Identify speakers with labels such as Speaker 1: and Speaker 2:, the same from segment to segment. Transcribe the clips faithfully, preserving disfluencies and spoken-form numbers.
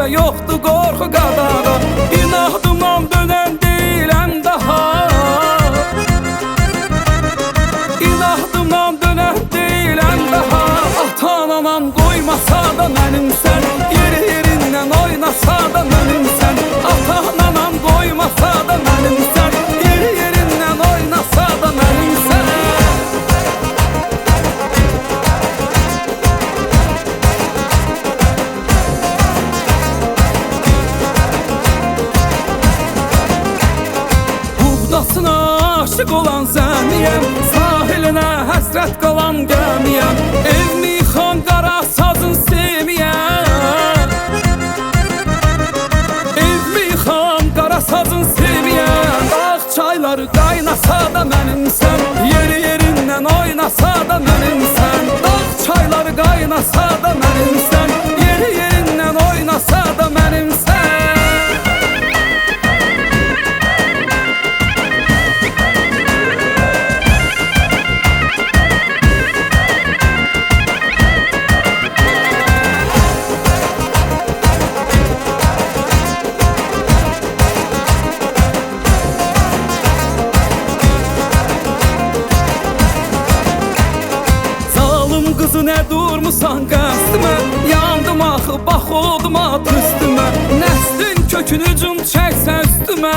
Speaker 1: yoxdur qorxu qadağa. İnadımdan dönən deyiləm daha. İnadımdan dönən deyiləm daha. Ata-anam qoymasa da mənimsən, yeri yerindən oynasa da mənimsən. Ata-anam qoymasa da mənimsən, yeri yerindən oynasa da mənimsən. Buğdasına aşık olan zəmiyəm, sahilinə həsrət qalan gəmiyəm. Evmi xan qara sazın sevmiyəm, evmi xan qara sazın sevmiyəm. Dağ çayları qaynasa da mənimsən, yeri yerindən oynasa da mənimsən. Dağ çayları qaynasa da mənimsən, yeri yerindən oynasa da mənimsən. Qızı nə durmusan qəsdimə, yandım axı bax olduma üstümə. Nəslin kökünü cum çəksə üstümə,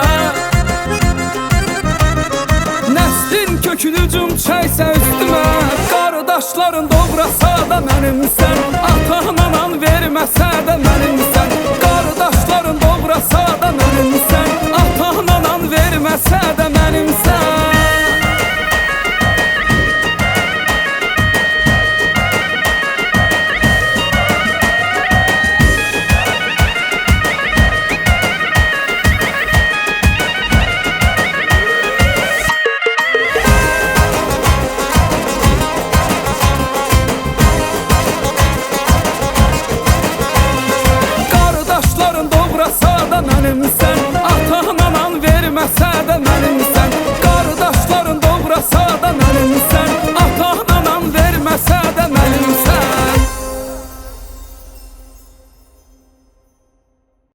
Speaker 1: nəslin kökünü cum çəksə üstümə. Qardaşların doğrasa da mənimsən, ata-anan verməsə də mənimsən.